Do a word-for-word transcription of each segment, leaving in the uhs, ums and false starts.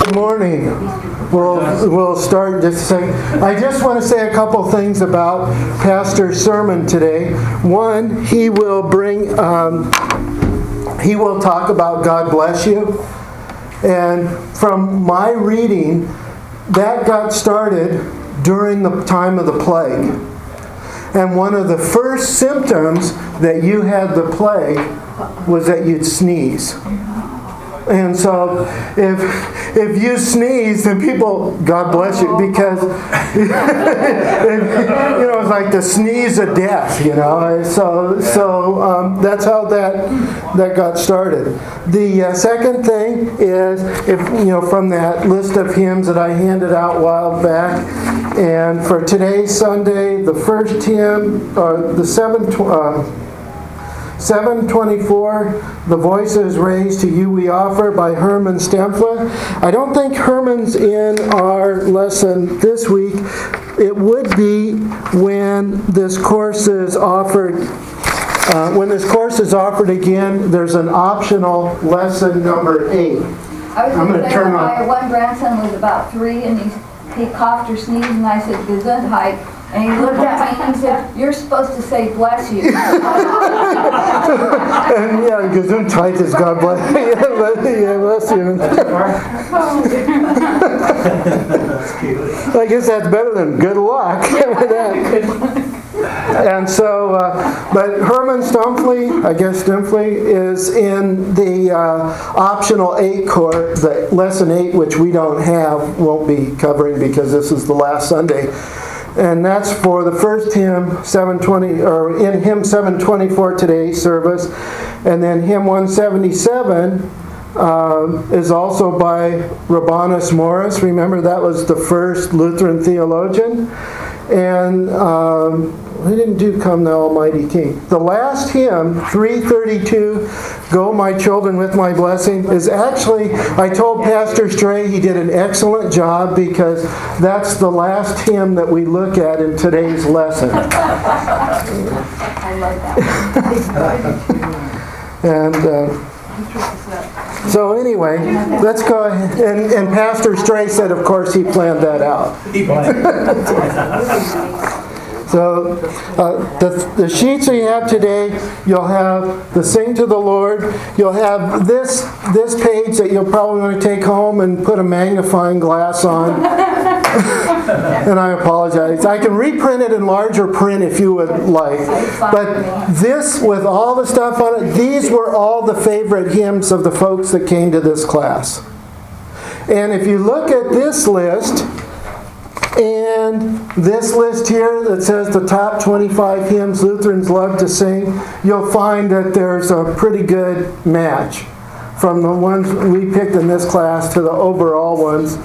Good morning. We'll, we'll start just a second. I just want to say a couple things about Pastor's sermon today. One, he will bring, um, he will talk about God bless you. And from my reading, that got started during the time of the plague. And one of the first symptoms that you had the plague was that you'd sneeze. And so if if you sneeze, then people, God bless you, because you know, it's like the sneeze of death, you know. So so um, that's how that that got started. The uh, second thing is, if you know, from that list of hymns that I handed out a while back, and for today's Sunday, the first hymn, uh, the seventh. Uh, seven twenty-four, The Voices Raised to You We Offer by Herman Stempfle. I don't think Herman's in our lesson this week. It would be when this course is offered. Uh, when this course is offered again, there's an optional lesson number eight. I was going to say, my one grandson was about three, and he, he coughed or sneezed, and I said, Gesundheit. And he looked at me and said, "You're supposed to say bless you." And yeah, Gesundheit is God bless you. Yeah, bless you. I guess that's better than good luck. And so, uh, but Herman Stempfle, I guess Stempfle, is in the uh, optional eight course, the lesson eight, which we don't have, won't be covering because this is the last Sunday. And that's for the first hymn, seven twenty, or in hymn seven twenty-four today's service. And then hymn one seventy-seven uh, is also by Rabanus Maurus. Remember, that was the first Lutheran theologian. And um, we didn't do Come Thou Almighty King. The last hymn, three thirty-two, Go My Children with My Blessing, is actually, I told Pastor Stray he did an excellent job because that's the last hymn that we look at in today's lesson. I love that. And uh, so anyway, let's go ahead. And, and Pastor Stray said, of course, he planned that out. So uh, the, the sheets we have today, you'll have the Sing to the Lord. You'll have this this page that you'll probably want to take home and put a magnifying glass on. And I apologize. I can reprint it in larger print if you would like. But this, with all the stuff on it, these were all the favorite hymns of the folks that came to this class. And if you look at this list, and this list here that says the top twenty-five hymns Lutherans love to sing, you'll find that there's a pretty good match from the ones we picked in this class to the overall ones.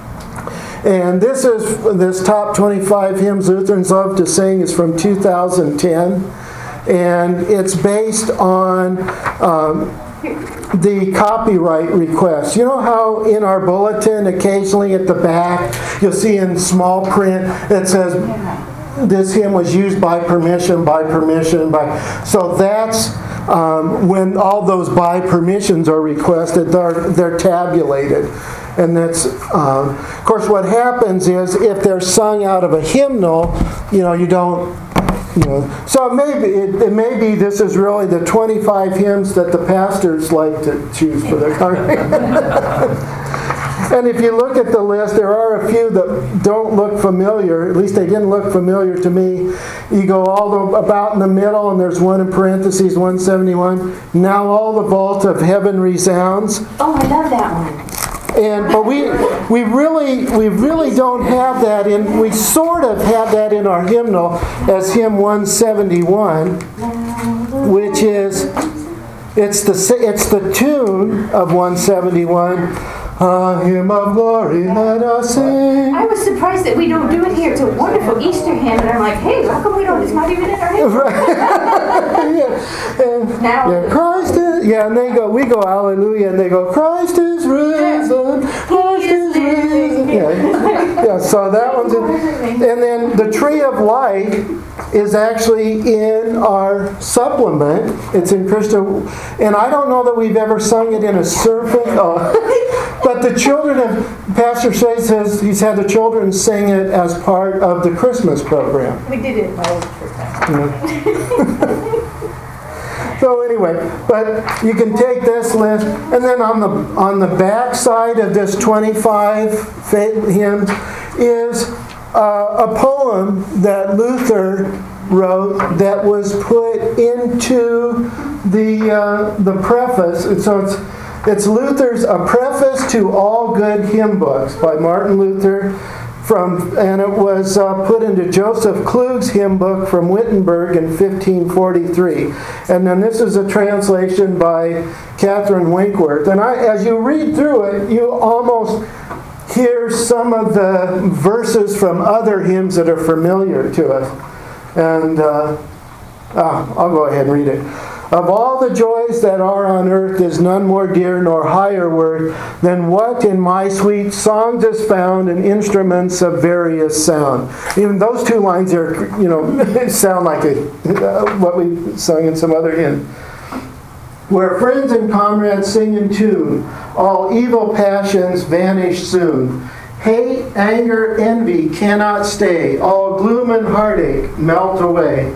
And this is this top twenty-five hymns Lutherans love to sing is from two thousand ten, and it's based on um, the copyright request. You know how in our bulletin occasionally at the back you'll see in small print it says this hymn was used by permission, by permission, by. So that's um, when all those by permissions are requested, they're, they're tabulated. And that's, um, of course, what happens is if they're sung out of a hymnal, you know, you don't. You know, so maybe it, it may be this is really the twenty-five hymns that the pastors like to choose for their congregation. And if you look at the list, there are a few that don't look familiar. At least they didn't look familiar to me. You go all the, about in the middle, and there's one in parentheses, one seventy-one. Now all the vault of heaven resounds. Oh, I love that one. And but we we really we really don't have that in. We sort of have that in our hymnal as hymn one seventy-one, which is it's the it's the tune of one seventy-one. A hymn of glory, let us sing. I was surprised that we don't do it here. It's a wonderful Easter hymn, and I'm like, hey, how come we don't? It's not even in our hymn. yeah. And, now, yeah, Christ is. Yeah, and they go. We go Hallelujah, and they go. Christ is risen. Christ is risen. Yeah, yeah. So that one's in. And then the Tree of Life is actually in our supplement. It's in Christian, and I don't know that we've ever sung it in a serpent. Oh. but the children have, Pastor Shea says he's had the children sing it as part of the Christmas program. We did it in my old church. So anyway, but you can take this list, and then on the on the back side of this twenty-five hymns is uh, a poem that Luther wrote that was put into the uh, the preface. And so it's it's Luther's A Preface to All Good Hymn Books by Martin Luther. From, and it was uh, put into Joseph Klug's hymn book from Wittenberg in fifteen forty-three. And then this is a translation by Catherine Winkworth. And I, as you read through it, you almost hear some of the verses from other hymns that are familiar to us. And uh, ah, I'll go ahead and read it. Of all the joys that are on earth is none more dear nor higher worth than what in my sweet songs is found in instruments of various sound. Even those two lines are, you know, sound like a, uh, what we sung in some other hymn. Where friends and comrades sing in tune, all evil passions vanish soon. Hate, anger, envy cannot stay. All gloom and heartache melt away.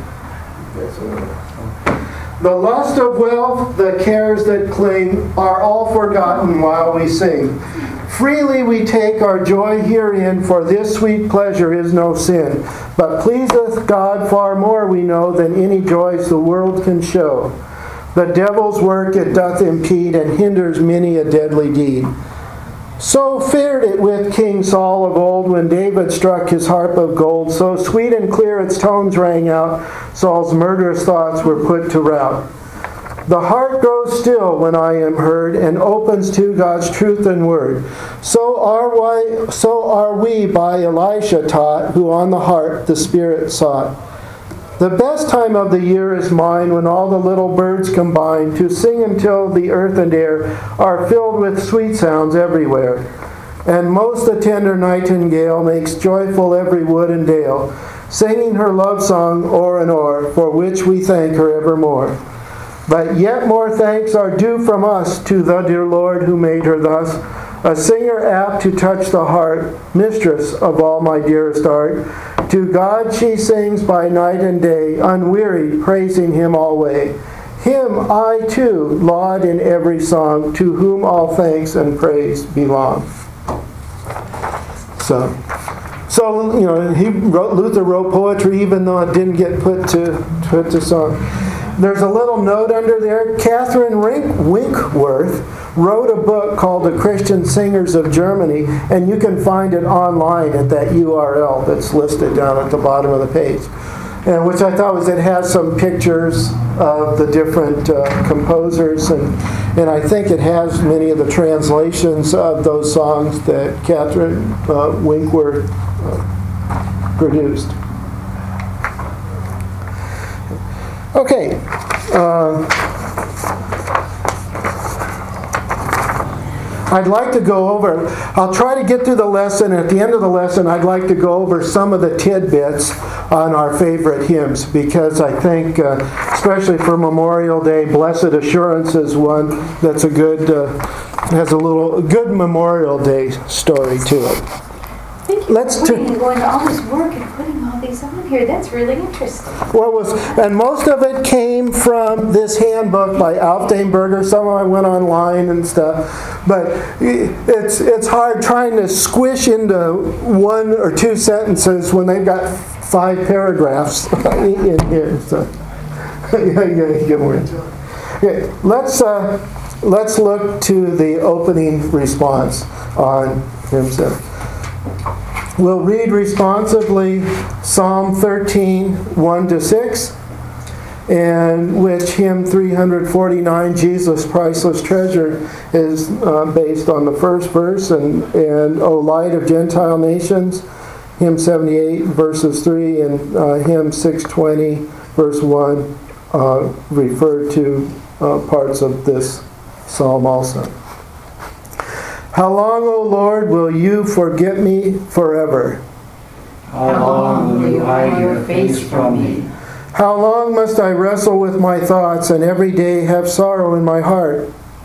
The lust of wealth, the cares that cling, are all forgotten while we sing. Freely we take our joy herein, for this sweet pleasure is no sin, but pleaseth God far more, we know, than any joys the world can show. The devil's work it doth impede, and hinders many a deadly deed. So fared it with King Saul of old when David struck his harp of gold. So sweet and clear its tones rang out, Saul's murderous thoughts were put to rout. The heart grows still when I am heard, and opens to God's truth and word. So are we, so are we by Elisha taught, who on the heart the Spirit sought. The best time of the year is mine, when all the little birds combine to sing until the earth and air are filled with sweet sounds everywhere. And most the tender nightingale makes joyful every wood and dale, singing her love song o'er and o'er, for which we thank her evermore. But yet more thanks are due from us to the dear Lord who made her thus, a singer apt to touch the heart, mistress of all my dearest art. To God she sings by night and day, unwearied, praising Him alway. Him I too laud in every song, to whom all thanks and praise belong. So, so you know, he wrote, Luther wrote poetry, even though it didn't get put to put to song. There's a little note under there. Catherine Winkworth wrote a book called The Christian Singers of Germany, and you can find it online at that U R L that's listed down at the bottom of the page. And which I thought was, it has some pictures of the different uh, composers, and and I think it has many of the translations of those songs that Catherine uh, Winkworth uh, produced. Okay. Uh, I'd like to go over, I'll try to get through the lesson. At the end of the lesson, I'd like to go over some of the tidbits on our favorite hymns, because I think, uh, especially for Memorial Day, Blessed Assurance is one that's a good, uh, has a little good Memorial Day story to it. Thank you Let's for putting, t- going to all this work and putting all these on here. That's really interesting. What was, and most of it came from this handbook by Alf Daneberger. Some of I went online and stuff, but it's it's hard trying to squish into one or two sentences when they've got five paragraphs in here. So yeah, yeah, get more into it. Okay, let's uh, let's look to the opening response on hymn seven. We'll read responsively Psalm thirteen, one to six, and which hymn three forty-nine, Jesus Priceless Treasure, is uh, based on the first verse, and, and O Light of Gentile Nations, hymn seventy-eight, verses three, and uh, hymn six twenty, verse one, uh, refer to uh, parts of this psalm also. How long, O Lord, will you forget me forever? How long will you hide your face from me? How long must I wrestle with my thoughts and every day have sorrow in my heart?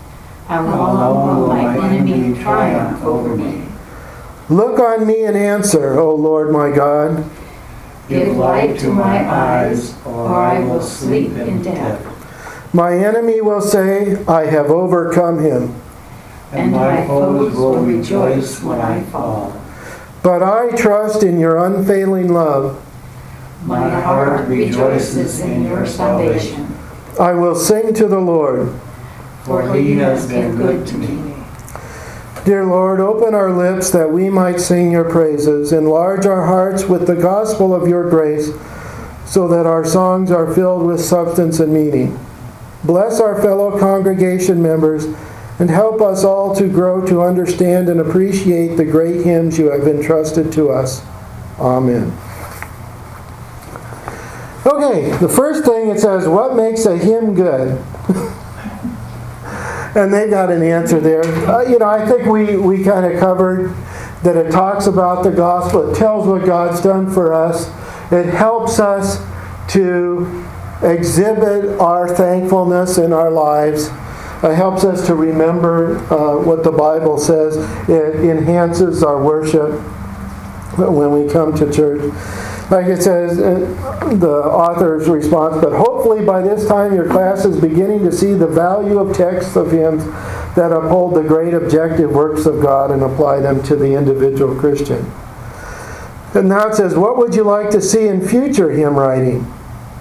How long will my enemy triumph over me? Look on me and answer, O Lord my God. Give light to my eyes, or I will sleep in death. My enemy will say, I have overcome him. And my foes will rejoice when I fall. But I trust in your unfailing love. My heart rejoices in your salvation. I will sing to the Lord. For he has been good to me. Dear Lord, open our lips that we might sing your praises. Enlarge our hearts with the gospel of your grace, so that our songs are filled with substance and meaning. Bless our fellow congregation members, and help us all to grow to understand and appreciate the great hymns you have entrusted to us. Amen. Okay, the first thing it says, what makes a hymn good? And they got an answer there. Uh, you know, I think we, we kind of covered that it talks about the gospel. It tells what God's done for us. It helps us to exhibit our thankfulness in our lives. It helps us to remember uh, what the Bible says. It enhances our worship when we come to church. Like it says, uh, the author's response, but hopefully by this time your class is beginning to see the value of texts of hymns that uphold the great objective works of God and apply them to the individual Christian. And now it says, what would you like to see in future hymn writing?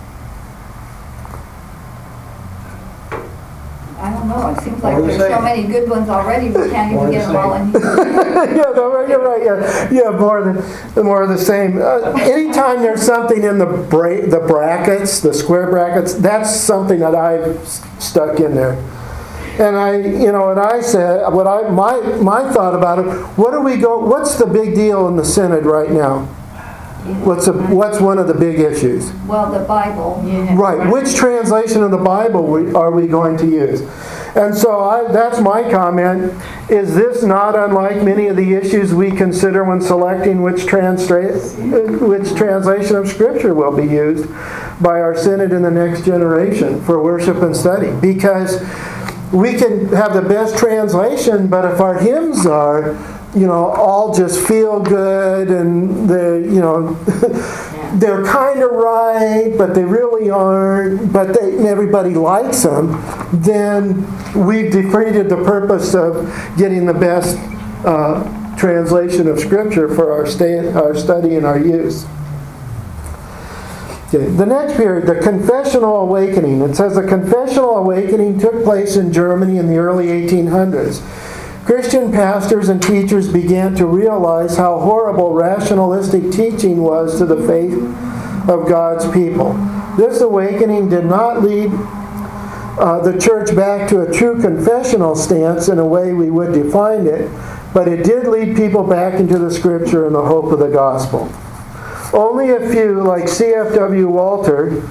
I don't know, it seems like there's so many good ones already, we can't even get them all in here. Yeah, no, you're right. Yeah, yeah, more than more of the same. Uh, anytime there's something in the bra- the brackets, the square brackets, that's something that I've s- stuck in there. And I, you know, and I said, what I my my thought about it. What do we go? What's the big deal in the synod right now? What's a, what's one of the big issues? Well, the Bible. Yeah. Right. Which translation of the Bible we, are we going to use? And so I, that's my comment. Is this not unlike many of the issues we consider when selecting which, transtra- which translation of Scripture will be used by our synod in the next generation for worship and study? Because we can have the best translation, but if our hymns are, you know, all just feel good and they, you know, they're kind of right, but they really aren't, but they, everybody likes them, then we've defeated the purpose of getting the best uh, translation of Scripture for our, stay, our study and our use. Okay. The next period, the Confessional Awakening. It says the Confessional Awakening took place in Germany in the early eighteen hundreds. Christian pastors and teachers began to realize how horrible rationalistic teaching was to the faith of God's people. This awakening did not lead uh, the church back to a true confessional stance in a way we would define it, but it did lead people back into the Scripture and the hope of the gospel. Only a few, like C F W Walter,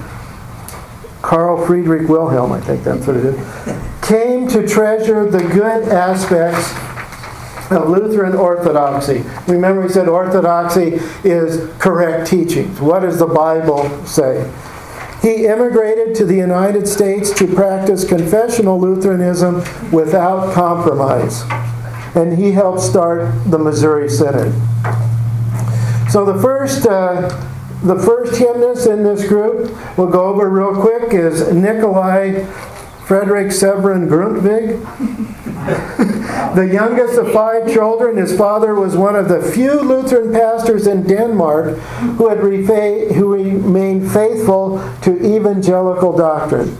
Carl Friedrich Wilhelm, I think that's what it is, came to treasure the good aspects of Lutheran orthodoxy. Remember, we said orthodoxy is correct teachings. What does the Bible say? He immigrated to the United States to practice confessional Lutheranism without compromise. And he helped start the Missouri Synod. So the first uh, the first hymnist in this group, we'll go over real quick, is Nikolai Frederick Severin Grundtvig. The youngest of five children, his father was one of the few Lutheran pastors in Denmark who had refa- who remained faithful to evangelical doctrine.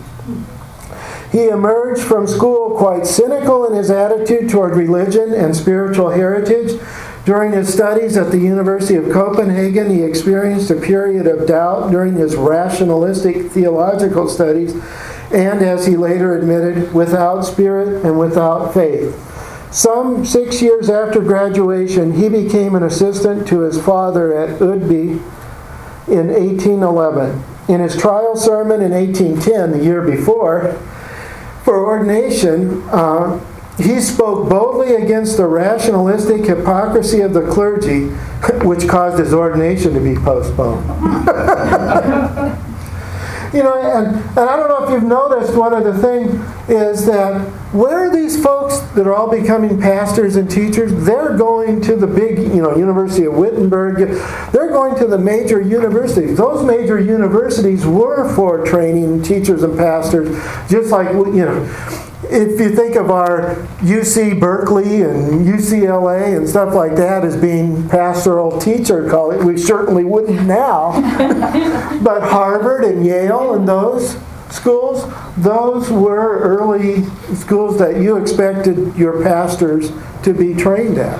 He emerged from school quite cynical in his attitude toward religion and spiritual heritage. During his studies at the University of Copenhagen, he experienced a period of doubt during his rationalistic theological studies, and, as he later admitted, without spirit and without faith. Some six years after graduation, he became an assistant to his father at Udby in eighteen eleven. In his trial sermon in eighteen ten, the year before, for ordination, uh, he spoke boldly against the rationalistic hypocrisy of the clergy, which caused his ordination to be postponed. You know, and, and I don't know if you've noticed, one other thing is that where are these folks that are all becoming pastors and teachers? They're going to the big, you know, University of Wittenberg. They're going to the major universities. Those major universities were for training teachers and pastors, just like, you know, if you think of our U C Berkeley and U C L A and stuff like that as being pastoral teacher college, we certainly wouldn't now. But Harvard and Yale and those schools, those were early schools that you expected your pastors to be trained at.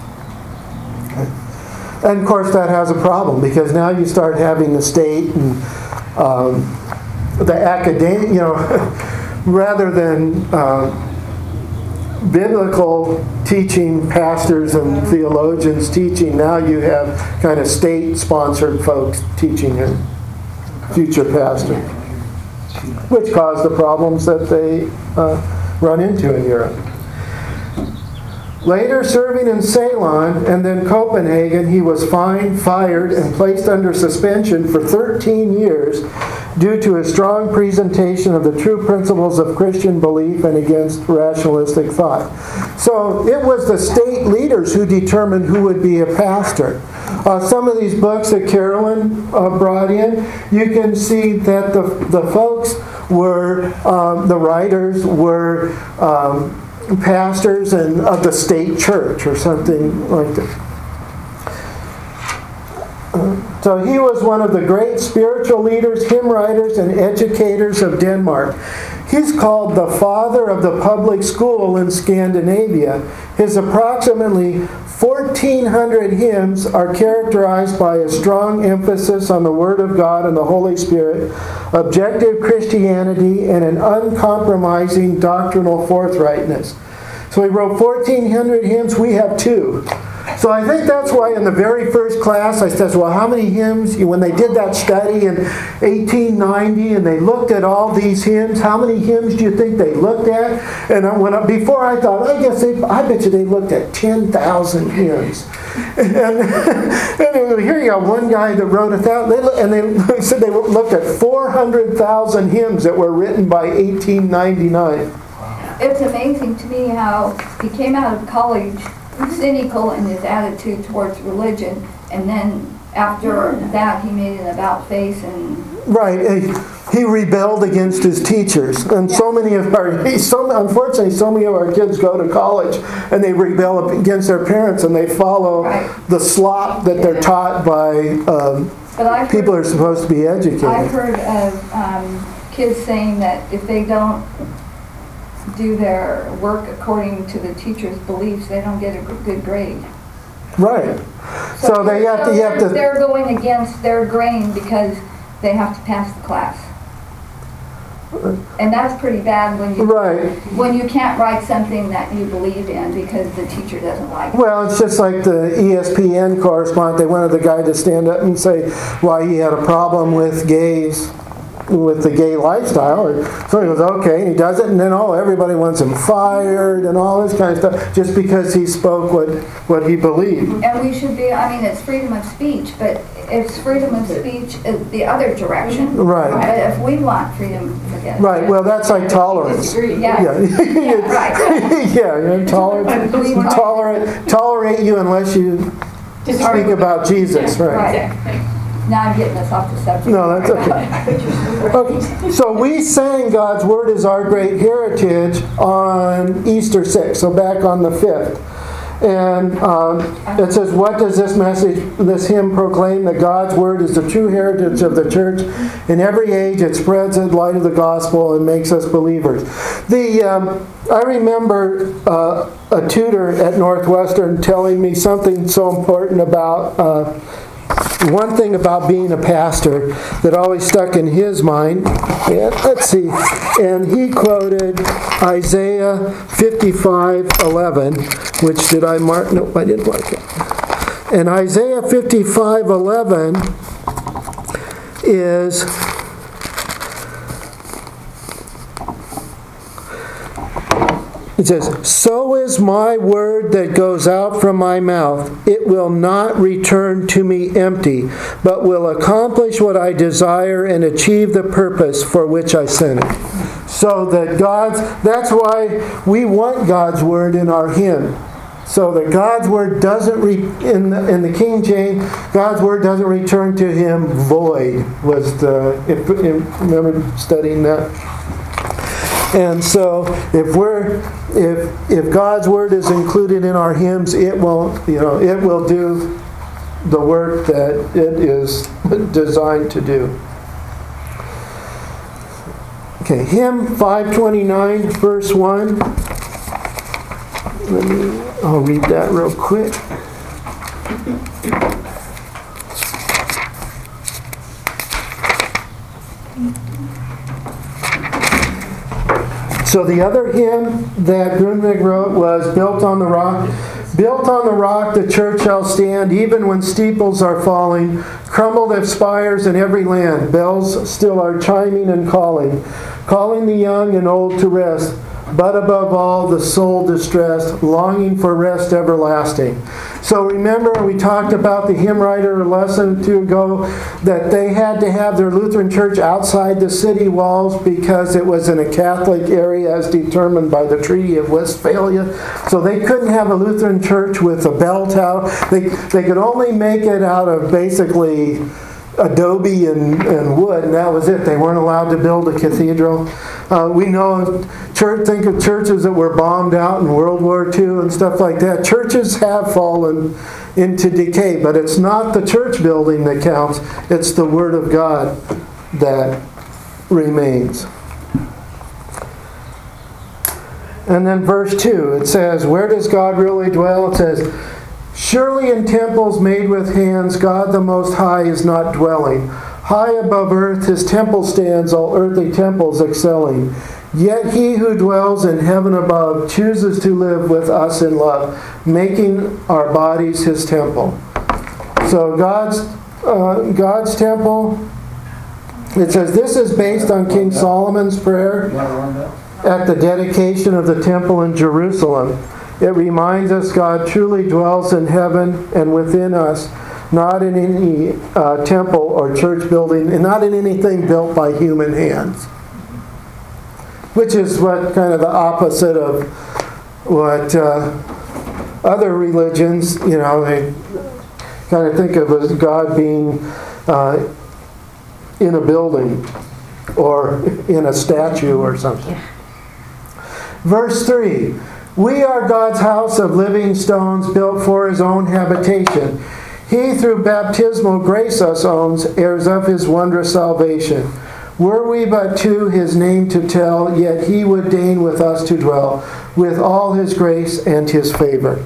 And of course that has a problem, because now you start having the state and um, the academic, you know, rather than uh, biblical teaching pastors and theologians teaching, now you have kind of state-sponsored folks teaching your future pastor, which caused the problems that they uh, run into in Europe. Later, serving in Ceylon and then Copenhagen, he was fined, fired, and placed under suspension for thirteen years due to his strong presentation of the true principles of Christian belief and against rationalistic thought. So it was the state leaders who determined who would be a pastor. Uh, some of these books that Carolyn uh, brought in, you can see that the, the folks were, um, the writers were um, pastors and of the state church or something like that. So he was one of the great spiritual leaders, hymn writers, and educators of Denmark. He's called the father of the public school in Scandinavia. His approximately fourteen hundred hymns are characterized by a strong emphasis on the Word of God and the Holy Spirit, objective Christianity, and an uncompromising doctrinal forthrightness. So he wrote fourteen hundred hymns. We have two. So I think that's why in the very first class I said, well, how many hymns? When they did that study in eighteen ninety and they looked at all these hymns, how many hymns do you think they looked at? And I, when I, before I thought, I guess they, I bet you they looked at ten thousand hymns. And, and here you got one guy that wrote a thousand, they look, and they said they looked at four hundred thousand hymns that were written by eighteen ninety-nine. It's amazing to me how he came out of college cynical in his attitude towards religion, and then after that he made an about face and right. He rebelled against his teachers, and so many of our, so unfortunately, so many of our kids go to college and they rebel against their parents and they follow right. the slop that they're taught by um, people who are supposed to be educated. I've heard of um, kids saying that if they don't do their work according to the teacher's beliefs, they don't get a good grade. Right. So, so they have so to. You have to. They're going against their grain because they have to pass the class, and that's pretty bad when you right. when you can't write something that you believe in because the teacher doesn't like it. Well, it's just like the E S P N correspondent. They wanted the guy to stand up and say why he had a problem with gays. With the gay lifestyle, so he goes okay, and he does it, and then oh, everybody wants him fired and all this kind of stuff just because he spoke what what he believed. And we should be. I mean, it's freedom of speech, but it's freedom of speech is the other direction. Right. But if we want freedom, forget it. Right. Well, that's like tolerance. Yeah. Yeah. yeah right. yeah. You're tolerant. tolerate tolerate you unless you speak about Jesus. Right. Right. Now I'm getting us off the subject. No, that's okay. Okay. So we sang God's Word is our great heritage on Easter sixth, so back on the fifth. And um, it says, what does this message, this hymn proclaim? That God's Word is the true heritage of the church. In every age it spreads the light of the gospel and makes us believers. The um, I remember uh, a tutor at Northwestern telling me something so important about uh, one thing about being a pastor that always stuck in his mind. And let's see. And he quoted Isaiah fifty-five eleven, which did I mark? No, I didn't mark it. And Isaiah fifty-five eleven is It says, "So is my word that goes out from my mouth. It will not return to me empty, but will accomplish what I desire and achieve the purpose for which I sent it." So that God's, that's why we want God's word in our hymn. So that God's word doesn't, re, in, the, in the King James, God's word doesn't return to him void, was the, if, if, remember studying that? And so if we're, if if God's word is included in our hymns, it will, you know, it will do the work that it is designed to do. Okay, hymn five twenty-nine, verse one. Let me, I'll read that real quick. So the other hymn that Grundtvig wrote was Built on the Rock. Built on the rock the church shall stand, even when steeples are falling, crumbled have spires in every land, bells still are chiming and calling, calling the young and old to rest, but above all the soul distressed, longing for rest everlasting. So remember, we talked about the hymn writer a lesson or two ago, that they had to have their Lutheran church outside the city walls because it was in a Catholic area as determined by the Treaty of Westphalia. So they couldn't have a Lutheran church with a bell tower. They, they could only make it out of basically adobe and, and wood, and that was it. They weren't allowed to build a cathedral. Uh, we know, church, think of churches that were bombed out in World War Two and stuff like that. Churches have fallen into decay, but it's not the church building that counts. It's the Word of God that remains. And then verse two, it says, where does God really dwell? It says, surely in temples made with hands, God the Most High is not dwelling. High above earth his temple stands, all earthly temples excelling. Yet he who dwells in heaven above chooses to live with us in love, making our bodies his temple. So God's uh, God's temple, it says this is based on King Solomon's prayer at the dedication of the temple in Jerusalem. It reminds us God truly dwells in heaven and within us, not in any uh, temple or church building, and not in anything built by human hands. Which is what kind of the opposite of what uh, other religions, you know, they kind of think of as God being uh, in a building or in a statue or something. Verse three. We are God's house of living stones built for his own habitation. He through baptismal grace us owns, heirs of his wondrous salvation. Were we but two his name to tell, yet he would deign with us to dwell, with all his grace and his favor.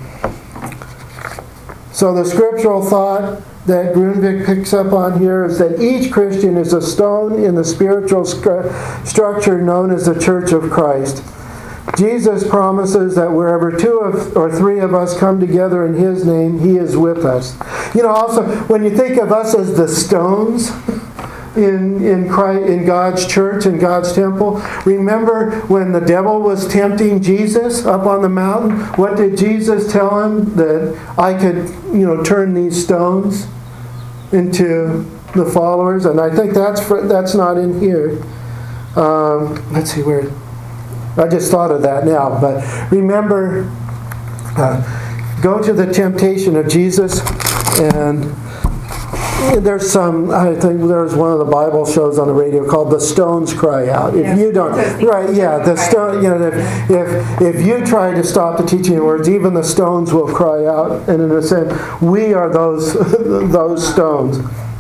So the scriptural thought that Grundtvig picks up on here is that each Christian is a stone in the spiritual stru- structure known as the Church of Christ. Jesus promises that wherever two of, or three of us come together in his name, he is with us. You know, also, when you think of us as the stones in, in, Christ, in God's church, in God's temple, remember when the devil was tempting Jesus up on the mountain? What did Jesus tell him? That I could, you know, turn these stones into the followers? And I think that's, for, that's not in here. Um, let's see where... I just thought of that now, but remember, uh, go to the temptation of Jesus, and there's some, I think there's one of the Bible shows on the radio called The Stones Cry Out. If you don't, right, yeah, the stone, you know, if, if, if you try to stop the teaching of words, even the stones will cry out, and in a sense, we are those, those stones.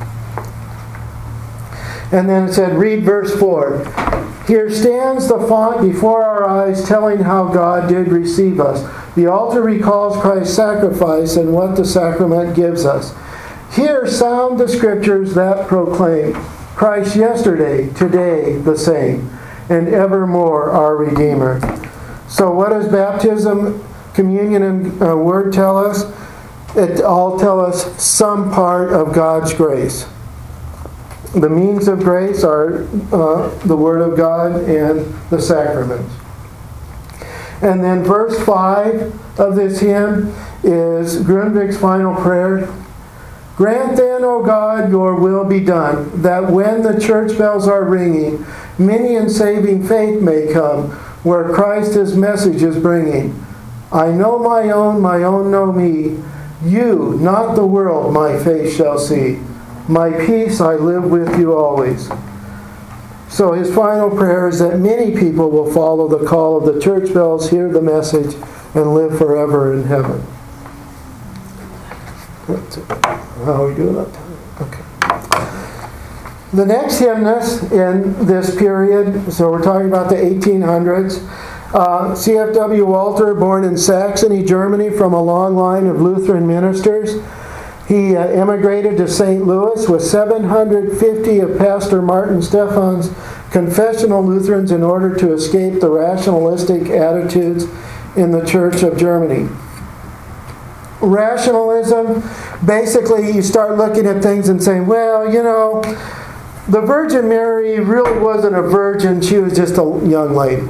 And then it said, read verse four. Here stands the font before our eyes telling how God did receive us. The altar recalls Christ's sacrifice and what the sacrament gives us. Here sound the scriptures that proclaim Christ yesterday, today the same, and evermore our Redeemer. So what does baptism, communion, and uh, word tell us? It all tell us some part of God's grace. The means of grace are uh, the Word of God and the sacraments. And then verse five of this hymn is Grundtvig's final prayer. Grant then, O God, your will be done, that when the church bells are ringing, many in saving faith may come, where Christ his message is bringing. I know my own, my own know me. You, not the world, my face shall see. My peace I live with you always. So his final prayer is that many people will follow the call of the church bells, hear the message, and live forever in heaven. How are we doing up time? Okay. The next hymnist in this period, so we're talking about the eighteen hundreds, uh, C F W Walter, born in Saxony, Germany, from a long line of Lutheran ministers. He uh, emigrated to Saint Louis with seven hundred fifty of Pastor Martin Stephan's confessional Lutherans in order to escape the rationalistic attitudes in the Church of Germany. Rationalism, basically you start looking at things and saying, well, you know, the Virgin Mary really wasn't a virgin, she was just a young lady.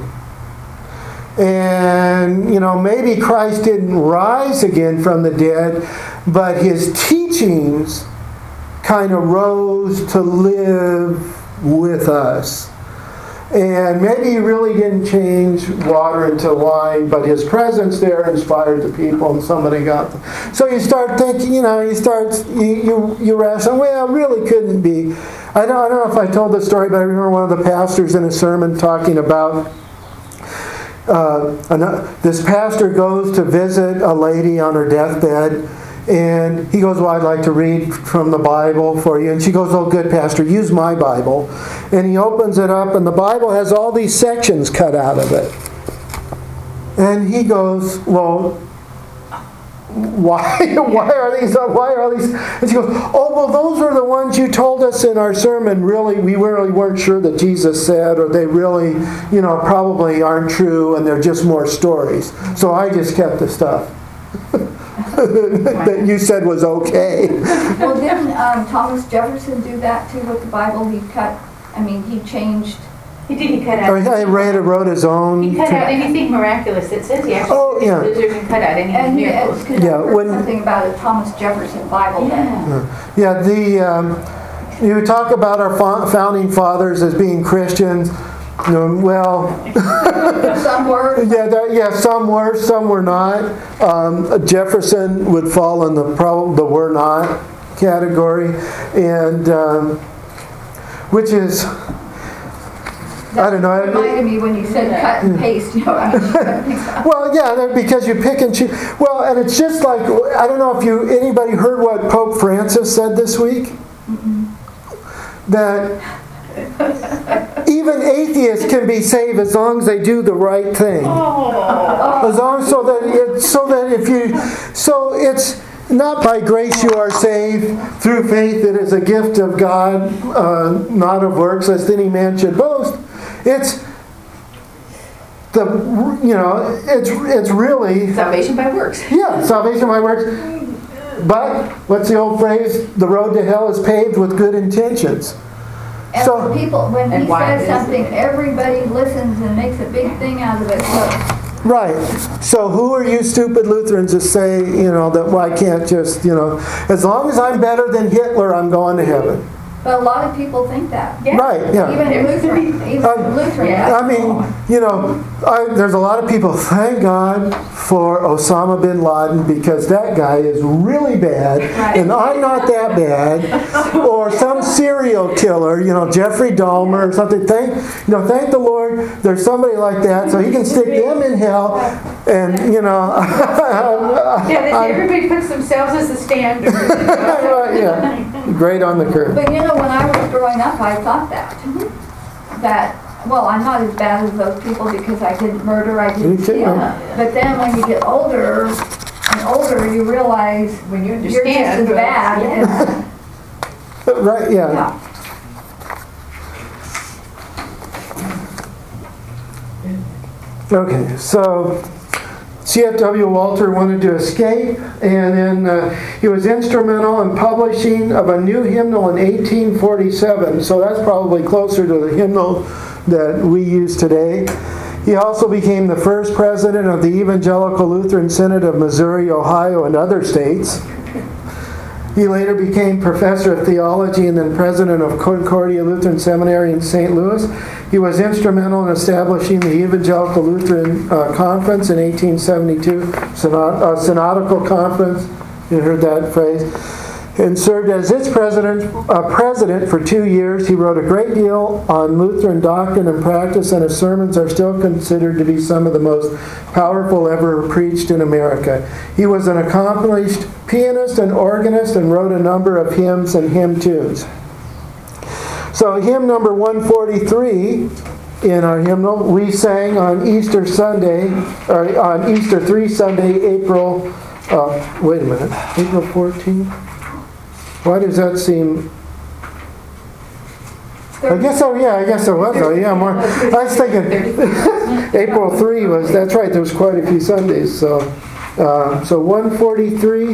And, you know, maybe Christ didn't rise again from the dead, but his teachings kind of rose to live with us. And maybe he really didn't change water into wine, but his presence there inspired the people, and somebody got them. So you start thinking, you know, you start, you you, you ration, well, it really couldn't be. I don't, I don't know if I told the story, but I remember one of the pastors in a sermon talking about uh, this pastor goes to visit a lady on her deathbed. And he goes, well, I'd like to read from the Bible for you. And she goes, oh, good, Pastor, use my Bible. And he opens it up, and the Bible has all these sections cut out of it. And he goes, well, why, why are these, why are these? And she goes, oh, well, those are the ones you told us in our sermon. Really, we really weren't sure that Jesus said, or they really, you know, probably aren't true, and they're just more stories. So I just kept the stuff that you said was okay. Well, didn't um, Thomas Jefferson do that too with the Bible? He cut, I mean, he changed. He did, he cut out. Or he read, wrote his own. He cut out anything miraculous. It says he actually oh, yeah. didn't cut out any and miracles. He, yeah, when, something about a Thomas Jefferson Bible. Yeah. Yeah, the um, you talk about our founding fathers as being Christians. You know, well, some were. Yeah, that, yeah, some were, some were not. Um, Jefferson would fall in the probably the were not category, and um, which is, That I don't know. reminded me when you said cut and paste. You know, I mean, well, yeah, because you pick and choose. Well, and it's just like, I don't know if you anybody heard what Pope Francis said this week. Mm-mm. That even atheists can be saved as long as they do the right thing. Oh. As long so that it, so that if you so it's not by grace you are saved through faith. It is a gift of God, uh, not of works, lest any man should boast. It's the you know it's it's really Salvation by works. Yeah, salvation by works. But what's the old phrase? The road to hell is paved with good intentions. And So- for people, when And he why says is something, it? everybody listens and makes a big thing out of it. So Right. So who are you stupid Lutherans to say, you know, that well, I can't just, you know, as long as I'm better than Hitler, I'm going to heaven. But a lot of people think that. Yeah. Right, yeah. Even Lutheran, even Um, Lutheran. yeah. I mean, you know, I, there's a lot of people, thank God for Osama bin Laden because that guy is really bad Right. and I'm not that bad. Or some serial killer, you know, Jeffrey Dahmer or something. Thank, you know, thank the Lord there's somebody like that so he can stick them in hell and, you know. Yeah, they, I'm- everybody puts themselves as the standard. Right, yeah. Great on the curve. But you know, when I was growing up, I thought that. That, well, I'm not as bad as those people because I didn't murder, I didn't Me too. steal. But then when you get older and older, you realize When you you're just understand. as bad. Yeah. And, Right, yeah. yeah. Okay, so C F W Walter wanted to escape, and then uh, he was instrumental in publishing of a new hymnal in eighteen forty-seven. So that's probably closer to the hymnal that we use today. He also became the first president of the Evangelical Lutheran Synod of Missouri, Ohio, and other states. He later became professor of theology and then president of Concordia Lutheran Seminary in Saint Louis. He was instrumental in establishing the Evangelical Lutheran uh, Conference in eighteen seventy-two, synod, uh, synodical conference. You heard that phrase. And served as its president, uh, president for two years. He wrote a great deal on Lutheran doctrine and practice, and his sermons are still considered to be some of the most powerful ever preached in America. He was an accomplished pianist and organist and wrote a number of hymns and hymn tunes. So hymn number one forty-three in our hymnal, we sang on Easter Sunday, or on Easter three Sunday, April, uh, wait a minute, April fourteenth? Why does that seem... I guess, oh yeah, I guess it was. Oh yeah, more. I was thinking April third was, that's right, there was quite a few Sundays. So, uh, so one forty-three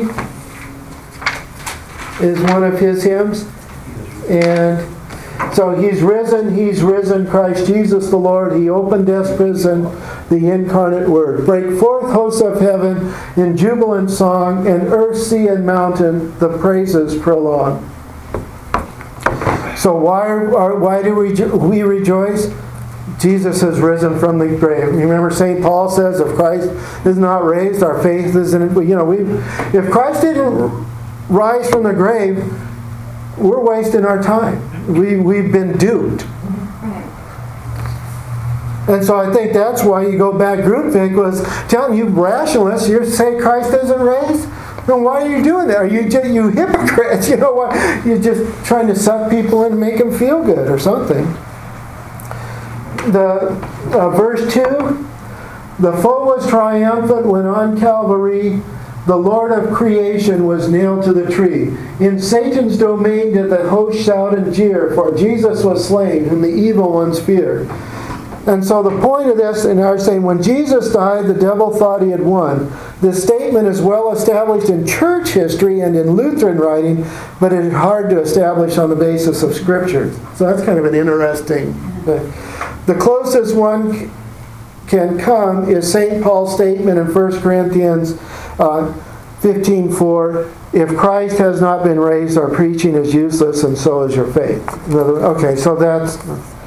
is one of his hymns. And so he's risen, he's risen, Christ Jesus the Lord. He opened death's prison, the incarnate Word. Break forth, hosts of heaven, in jubilant song, and earth, sea, and mountain, the praises prolong. So why are, why do we, we rejoice? Jesus has risen from the grave. Remember, Saint Paul says, if Christ is not raised, our faith isn't. You know, we if Christ didn't rise from the grave, we're wasting our time. We we've been duped. And so I think that's why you go back. Grundtvig was telling you rationalists, you say Christ isn't raised. Then why are you doing that? Are you just, you hypocrites? You know what? You're just trying to suck people in and make them feel good or something. The uh, verse two, the foe was triumphant when on Calvary the Lord of creation was nailed to the tree. In Satan's domain did the host shout and jeer, for Jesus was slain, whom the evil ones feared. And so the point of this, and I was saying, when Jesus died, the devil thought he had won. This statement is well established in church history and in Lutheran writing, but it is hard to establish on the basis of Scripture. So that's kind of an interesting thing. The closest one can come is Saint Paul's statement in First Corinthians uh, fifteen four. If Christ has not been raised, our preaching is useless, and so is your faith. Okay, so that's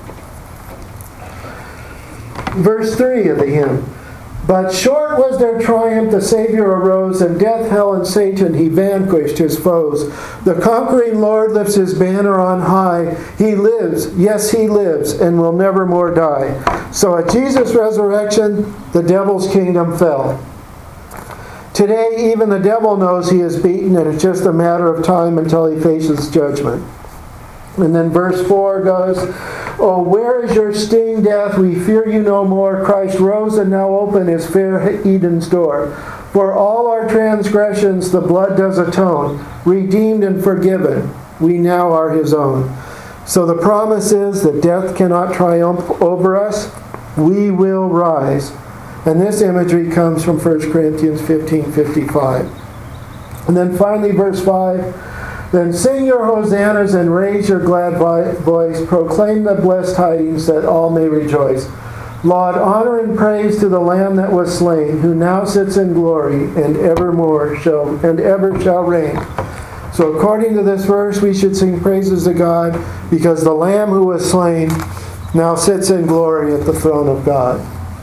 verse three of the hymn. But short was their triumph, the Savior arose, and death, hell, and Satan he vanquished his foes. The conquering Lord lifts his banner on high. He lives, yes, he lives, and will never more die. So at Jesus' resurrection, the devil's kingdom fell. Today, even the devil knows he is beaten, and it's just a matter of time until he faces judgment. And then verse four goes, oh, where is your sting, death? We fear you no more. Christ rose and now open is fair Eden's door. For all our transgressions the blood does atone. Redeemed and forgiven, we now are his own. So the promise is that death cannot triumph over us. We will rise. And this imagery comes from First Corinthians fifteen fifty-five. And then finally verse five. Then sing your hosannas and raise your glad voice. Proclaim the blessed tidings that all may rejoice. Laud, honor, and praise to the Lamb that was slain, who now sits in glory and evermore shall and ever shall reign. So according to this verse, we should sing praises to God because the Lamb who was slain now sits in glory at the throne of God.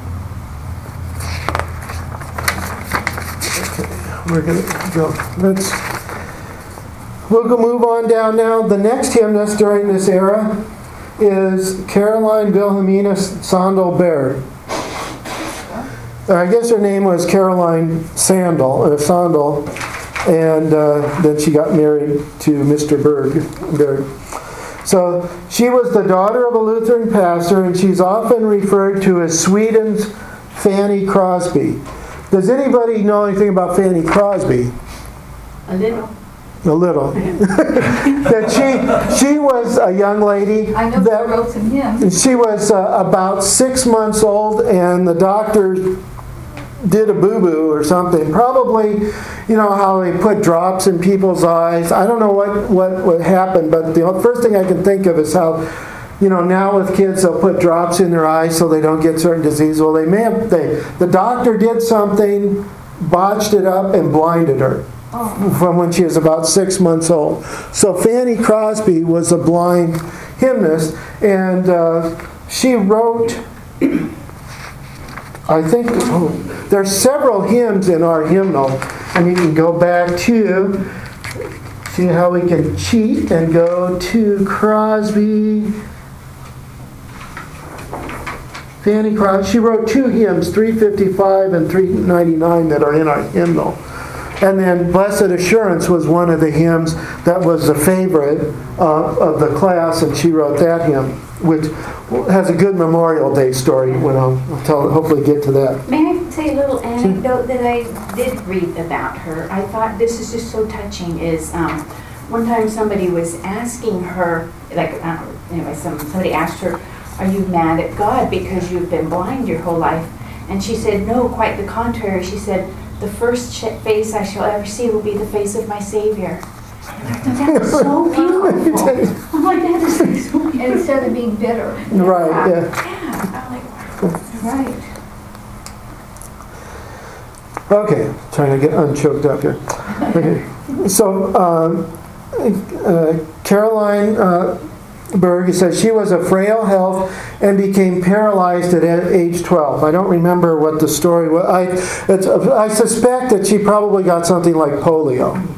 Okay, we're going to go. Let's. We'll go move on down now. The next hymnist during this era is Caroline Wilhelmina Sandal Baird. I guess her name was Caroline Sandal, uh, Sandal, and uh, then she got married to Mister Berg. Berg. So she was the daughter of a Lutheran pastor, and she's often referred to as Sweden's Fanny Crosby. Does anybody know anything about Fanny Crosby? A little. A little. That she she was a young lady. I know that wrote some hymns. She was uh, about six months old, and the doctor did a boo-boo or something. Probably, you know how they put drops in people's eyes. I don't know what, what, what happened, but the first thing I can think of is how you know, now with kids, they'll put drops in their eyes so they don't get certain disease. Well, they may have, they, the doctor did something, botched it up, and blinded her from when she was about six months old. So Fanny Crosby was a blind hymnist, and uh, she wrote, I think, oh, there's several hymns in our hymnal, and you can go back to, see how we can cheat and go to Crosby. Fanny Crosby, she wrote two hymns, three fifty-five and three ninety-nine, that are in our hymnal. And then Blessed Assurance was one of the hymns that was the favorite uh, of the class, and she wrote that hymn, which has a good Memorial Day story when I'll, I'll tell, hopefully get to that. May I say a little anecdote that I did read about her? I thought this is just so touching. Is um, one time somebody was asking her, like uh, anyway, some, somebody asked her, "Are you mad at God because you've been blind your whole life?" And she said, "No, quite the contrary." She said, "The first sh- face I shall ever see will be the face of my Savior." And I thought that was so beautiful. I'm like, that is like so beautiful. And instead of being bitter. Right, yeah. Yeah, I'm like, wow. Right. Okay, trying to get unchoked up here. Okay, so um, uh, Caroline uh, Berg says she was of frail health and became paralyzed at age twelve. I don't remember what the story was. I, it's, I suspect that she probably got something like polio.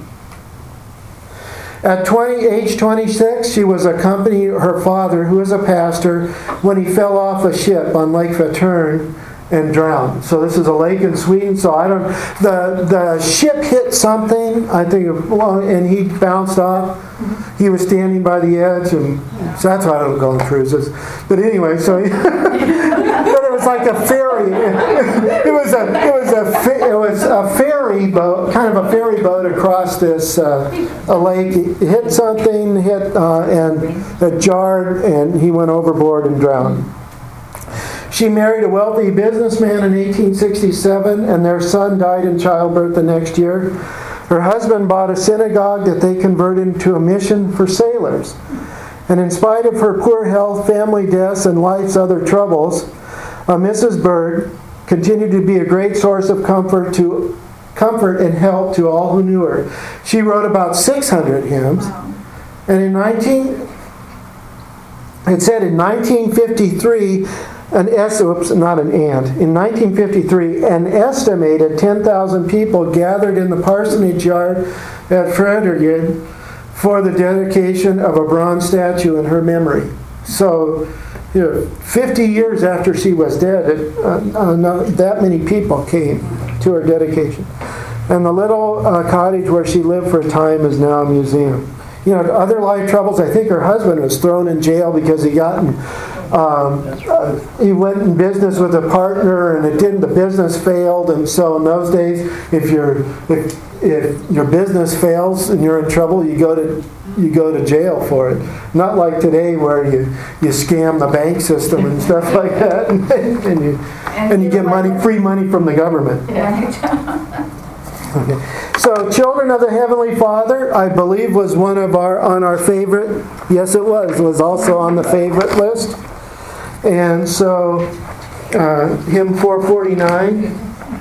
At twenty, age twenty-six, she was accompanying her father, who was a pastor, when he fell off a ship on Lake Vättern and drowned. So this is a lake in Sweden. So I don't. The the ship hit something, I think, well, and he bounced off. He was standing by the edge, and so that's why I don't go on cruises. But anyway, so he, but it was like a ferry. It was a it was a it was a ferry boat, kind of a ferry boat across this uh, a lake. It hit something, hit uh, and it jarred, and he went overboard and drowned. She married a wealthy businessman in eighteen sixty-seven, and their son died in childbirth the next year. Her husband bought a synagogue that they converted into a mission for sailors. And in spite of her poor health, family deaths, and life's other troubles, uh, Missus Berg continued to be a great source of comfort to comfort and help to all who knew her. She wrote about six hundred hymns, and in nineteen it said in nineteen fifty-three. An es- oops, not an and. In nineteen fifty-three, an estimated ten thousand people gathered in the parsonage yard at Frederiksted for the dedication of a bronze statue in her memory. So, you know, fifty years after she was dead, it, uh, uh, not that many people came to her dedication. And the little uh, cottage where she lived for a time is now a museum. You know, other life troubles, I think her husband was thrown in jail because he got in Um, uh, he went in business with a partner, and it didn't. The business failed, and so in those days, if your if if your business fails and you're in trouble, you go to you go to jail for it. Not like today, where you, you scam the bank system and stuff like that, and, and you and you get money, free money from the government. Okay. So, Children of the Heavenly Father, I believe, was one of our on our favorite. Yes, it was. It was also on the favorite list. And so, uh, hymn four forty-nine.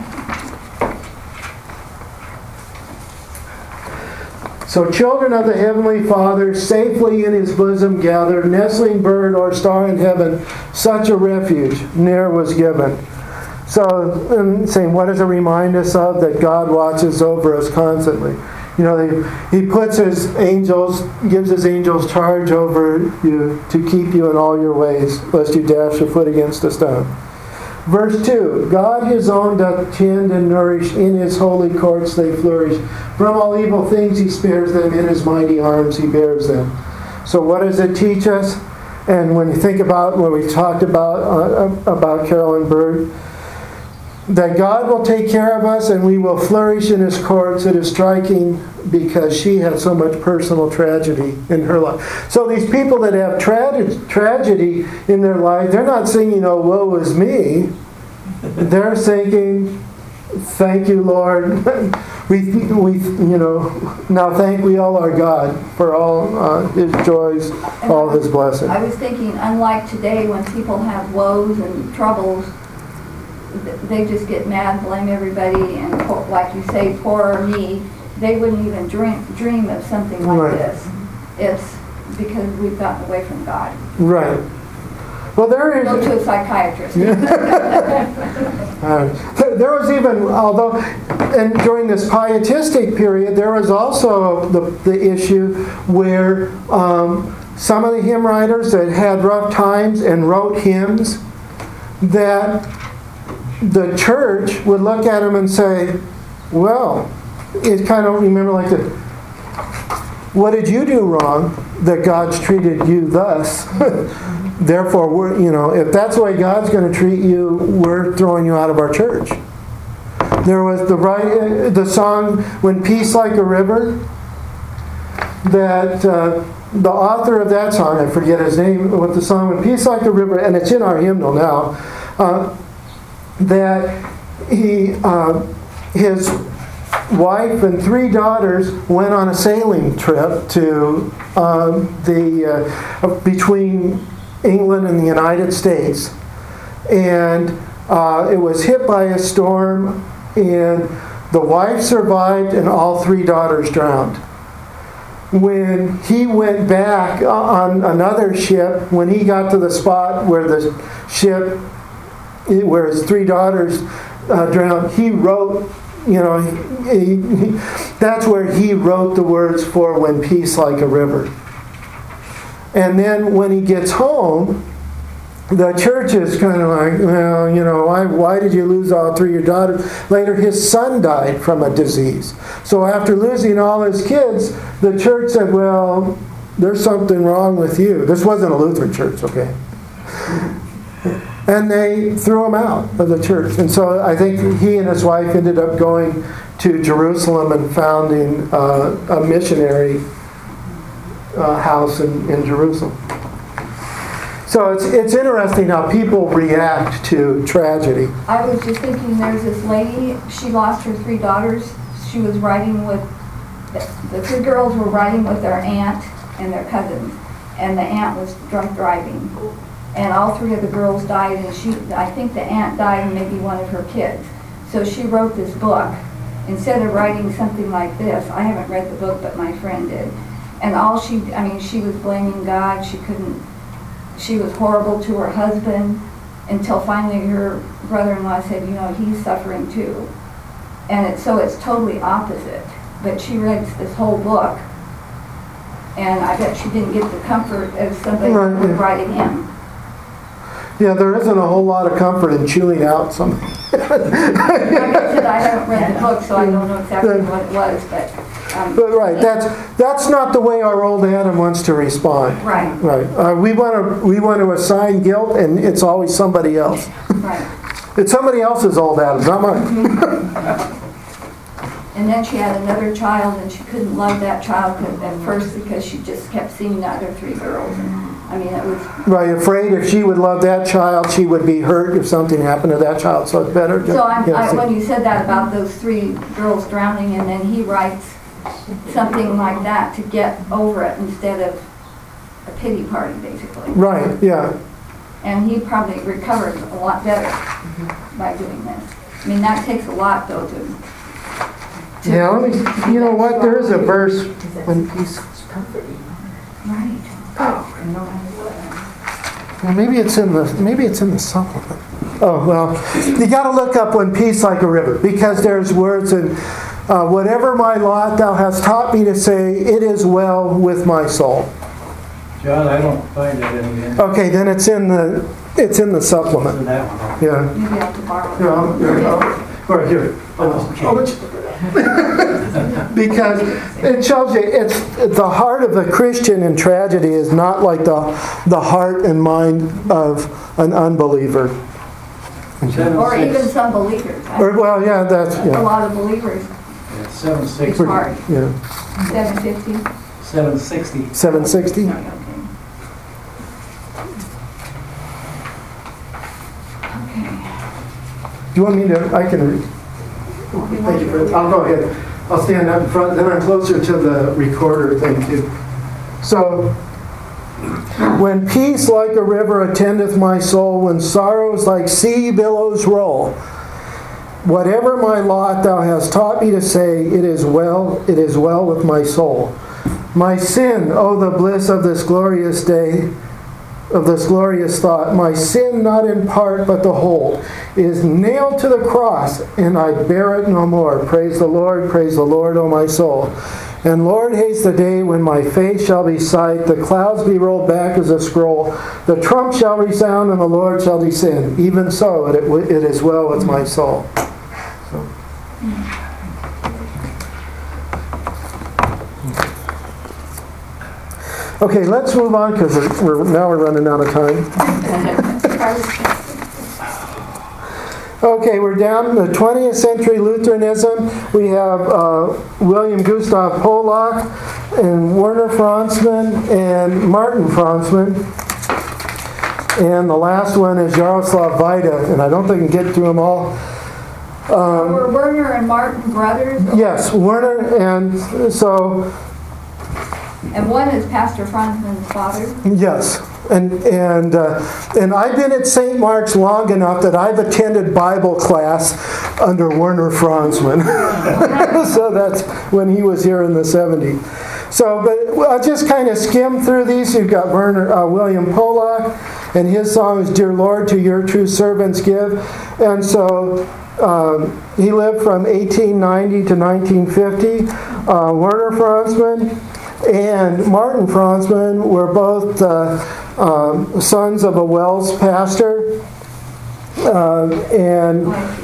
So, children of the Heavenly Father, safely in His bosom gathered, nestling bird or star in heaven, such a refuge ne'er was given. So, and saying, what does it remind us of? That God watches over us constantly. You know, he, he puts His angels, gives His angels charge over you to keep you in all your ways, lest you dash your foot against a stone. Verse two, God His own doth tend and nourish, in His holy courts they flourish. From all evil things He spares them, in His mighty arms He bears them. So what does it teach us? And when you think about what we talked about, uh, about Caroline Berg, that God will take care of us and we will flourish in His courts. It is striking because she had so much personal tragedy in her life. So these people that have tra- tragedy in their life, they're not singing, oh, woe is me. They're thinking, thank you, Lord. we, we, you know, now thank we all our God for all uh, His joys, all His blessings. I was thinking, unlike today when people have woes and troubles, th- they just get mad, blame everybody, and po- like you say, poor me. They wouldn't even dream, dream of something like Right. this. It's because we've gotten away from God. Right. Well, there Go is. to a psychiatrist. Uh, there- there was even, although, and during this pietistic period, there was also the, the issue where um, some of the hymn writers that had rough times and wrote hymns, that the church would look at them and say, well, it kind of, remember like the, what did you do wrong that God's treated you thus? Therefore, we're, you know, if that's the way God's going to treat you, we're throwing you out of our church. There was the right, the song "When Peace Like a River." That uh, the author of that song, I forget his name, with the song "When Peace Like a River," and it's in our hymnal now. Uh, that he, uh, his wife and three daughters went on a sailing trip to um, the uh, between England and the United States, and uh, it was hit by a storm, and the wife survived and all three daughters drowned. When he went back on another ship, when he got to the spot where the ship, where his three daughters uh, drowned, he wrote, you know, he, he, that's where he wrote the words for "When Peace Like a River." And then when he gets home, the church is kind of like, well, you know, why, why did you lose all three of your daughters? Later, his son died from a disease. So after losing all his kids, the church said, well, there's something wrong with you. This wasn't a Lutheran church, okay? And they threw him out of the church. And so I think he and his wife ended up going to Jerusalem and founding uh, a missionary uh, house in, in Jerusalem. So it's it's interesting how people react to tragedy. I was just thinking, there's this lady, she lost her three daughters. She was riding with, the three girls were riding with their aunt and their cousins, and the aunt was drunk driving. And all three of the girls died, and she, I think the aunt died and maybe one of her kids. So she wrote this book. Instead of writing something like this, I haven't read the book, but my friend did. And all she, I mean, she was blaming God. She couldn't, she was horrible to her husband until finally her brother-in-law said, you know, he's suffering too. And it's, so it's totally opposite. But she read this whole book, and I bet she didn't get the comfort of somebody Right, who was yeah. writing him. Yeah, there isn't a whole lot of comfort in chewing out some. Like I said, I haven't read the book, so I don't know exactly what it was, but... Um, But right, that's that's not the way our old Adam wants to respond. Right, Right. Uh, we want to we want to assign guilt, and it's always somebody else. right. It's somebody else's old Adam, not mine. And then she had another child, and she couldn't love that child at first because she just kept seeing the other three girls. And, I mean, it was... Right, afraid if she would love that child, she would be hurt if something happened to that child. So it's better. To, So I'm, yeah, I, see. when you said that about those three girls drowning, and then he writes something like that to get over it instead of a pity party, basically. Right. Yeah. And he probably recovered a lot better by doing this. I mean, that takes a lot, though, to... to Yeah. Let me. You know what? There is a verse when Peace is comforting. Right. Well, maybe it's in the maybe it's in the supplement. Oh well, you got to look up "When Peace Like a River" because there's words in uh, whatever my lot thou hast taught me to say, it is well with my soul. John, I don't find it in the, Okay, then it's in the it's in the in supplement. that one. Yeah. Maybe I have to borrow it. Here, I'll- here, I'll- all right, here. Oh, okay. I'll let you- because it shows you it's the heart of the Christian in tragedy is not like the the heart and mind of an unbeliever. Seven, Or six. even some believers. Or well, yeah, that's A yeah, lot of believers, Yeah, seven sixty. it's hard. yeah. seven fifty? Seven sixty. Seven sixty. Okay. Okay. Do you want me to? I can read. Thank you. For, I'll go ahead. I'll stand up in front, then I'm closer to the recorder thing too. So, when peace like a river attendeth my soul, when sorrows like sea billows roll, whatever my lot thou hast taught me to say, it is well, it is well with my soul. My sin, oh the bliss of this glorious day, of this glorious thought, my sin not in part but the whole, is nailed to the cross, and I bear it no more. Praise the Lord, praise the Lord, O my soul. And Lord, haste the day when my face shall be sight, the clouds be rolled back as a scroll, the trump shall resound, and the Lord shall descend. Even so, it, it is well with my soul. So. Okay, let's move on because we're, now we're running out of time. Okay, we're down to the twentieth century Lutheranism. We have uh, William Gustav Polak and Werner Franzmann and Martin Franzmann. And the last one is Jaroslav Vaida, and I don't think I can get through them all. Um, Were Werner and Martin brothers? yes, Werner, and so... And one is Pastor Franzmann's father? Yes. And and uh, and I've been at Saint Mark's long enough that I've attended Bible class under Werner Franzmann. So that's when he was here in the seventies. So, but I'll just kind of skim through these. You've got Werner, uh, William Polak, and his song is "Dear Lord, to Your True Servants Give." And so um, he lived from eighteen ninety to nineteen fifty. Uh, Werner Franzmann and Martin Franzmann were both uh, um, sons of a Wells pastor, uh, and